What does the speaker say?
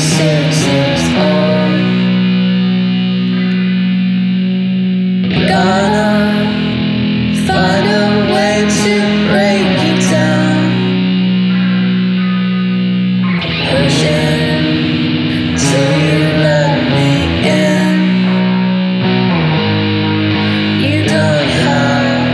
6 years old. Gotta find a way to